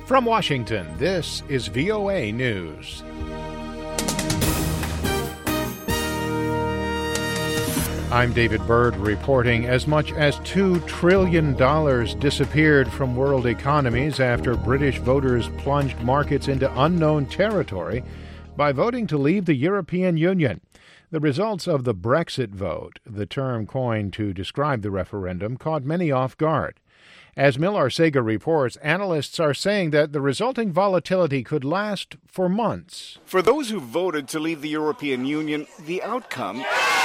From Washington, this is VOA News. I'm David Byrd reporting. As much as $2 trillion disappeared from world economies after British voters plunged markets into unknown territory by voting to leave the European Union. The results of the Brexit vote, the term coined to describe the referendum, caught many off guard. As Millar Sega reports, analysts are saying that the resulting volatility could last for months. For those who voted to leave the European Union, the outcome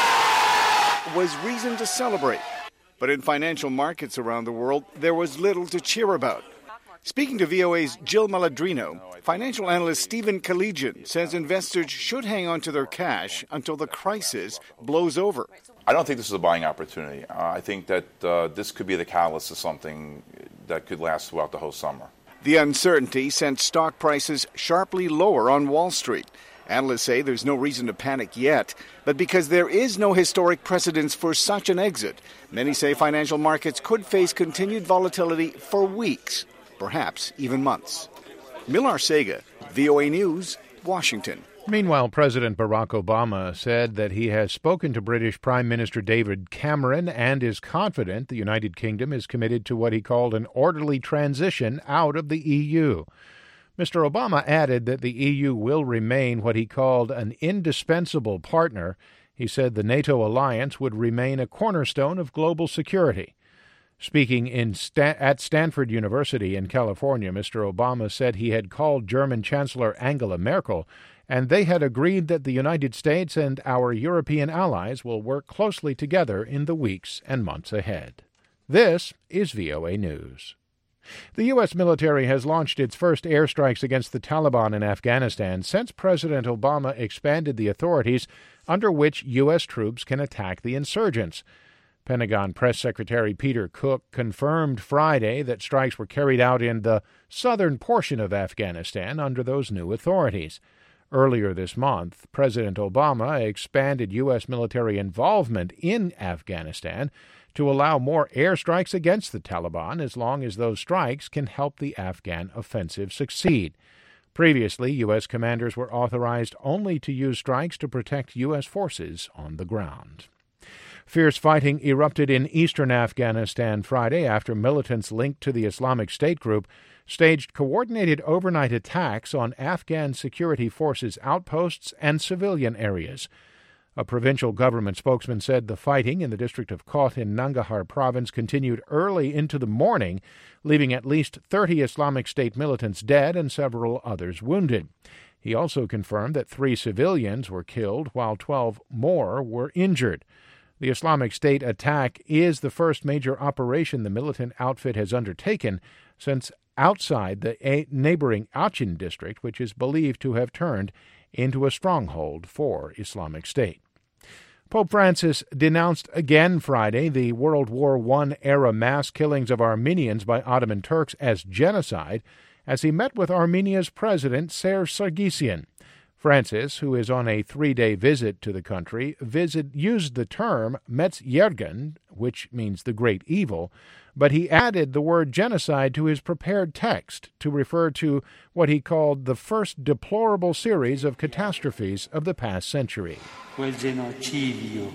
was reason to celebrate. But in financial markets around the world, there was little to cheer about. Speaking to VOA's Jill Maladrino, financial analyst Stephen Kalijian says investors should hang on to their cash until the crisis blows over. I don't think this is a buying opportunity. I think that this could be the catalyst of something that could last throughout the whole summer. The uncertainty sent stock prices sharply lower on Wall Street. Analysts say there's no reason to panic yet, but because there is no historic precedence for such an exit, many say financial markets could face continued volatility for weeks, perhaps even months. Millar Sega, VOA News, Washington. Meanwhile, President Barack Obama said that he has spoken to British Prime Minister David Cameron and is confident the United Kingdom is committed to what he called an orderly transition out of the EU. Mr. Obama added that the EU will remain what he called an indispensable partner. He said the NATO alliance would remain a cornerstone of global security. Speaking at Stanford University in California, Mr. Obama said he had called German Chancellor Angela Merkel, and they had agreed that the United States and our European allies will work closely together in the weeks and months ahead. This is VOA News. The U.S. military has launched its first airstrikes against the Taliban in Afghanistan since President Obama expanded the authorities under which U.S. troops can attack the insurgents. Pentagon Press Secretary Peter Cook confirmed Friday that strikes were carried out in the southern portion of Afghanistan under those new authorities. Earlier this month, President Obama expanded U.S. military involvement in Afghanistan to allow more airstrikes against the Taliban as long as those strikes can help the Afghan offensive succeed. Previously, U.S. commanders were authorized only to use strikes to protect U.S. forces on the ground. Fierce fighting erupted in eastern Afghanistan Friday after militants linked to the Islamic State group staged coordinated overnight attacks on Afghan security forces' outposts and civilian areas. A provincial government spokesman said the fighting in the district of Koth in Nangarhar province continued early into the morning, leaving at least 30 Islamic State militants dead and several others wounded. He also confirmed that 3 civilians were killed while 12 more were injured. The Islamic State attack is the first major operation the militant outfit has undertaken since outside the neighboring Achin district, which is believed to have turned into a stronghold for Islamic State. Pope Francis denounced again Friday the World War I-era mass killings of Armenians by Ottoman Turks as genocide as he met with Armenia's President Serge Sargsyan. Francis, who is on a 3-day visit to the country, used the term Metz-Yergen, which means the great evil, but he added the word genocide to his prepared text to refer to what he called the first deplorable series of catastrophes of the past century. Quel genocidio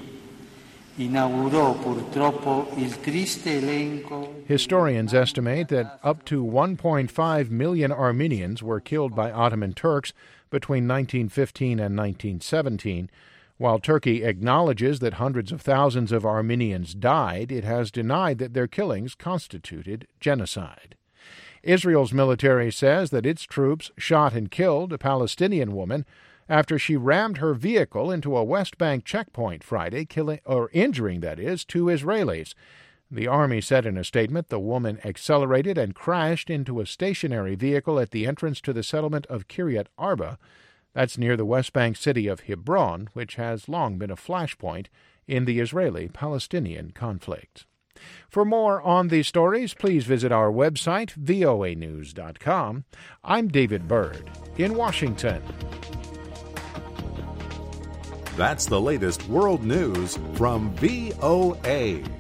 inaugurò purtroppo il triste elenco. Historians estimate that up to 1.5 million Armenians were killed by Ottoman Turks between 1915 and 1917. While Turkey acknowledges that hundreds of thousands of Armenians died, it has denied that their killings constituted genocide. Israel's military says that its troops shot and killed a Palestinian woman after she rammed her vehicle into a West Bank checkpoint Friday, injuring 2 Israelis. The Army said in a statement the woman accelerated and crashed into a stationary vehicle at the entrance to the settlement of Kiryat Arba. That's near the West Bank city of Hebron, which has long been a flashpoint in the Israeli-Palestinian conflict. For more on these stories, please visit our website, voanews.com. I'm David Byrd in Washington. That's the latest world news from VOA.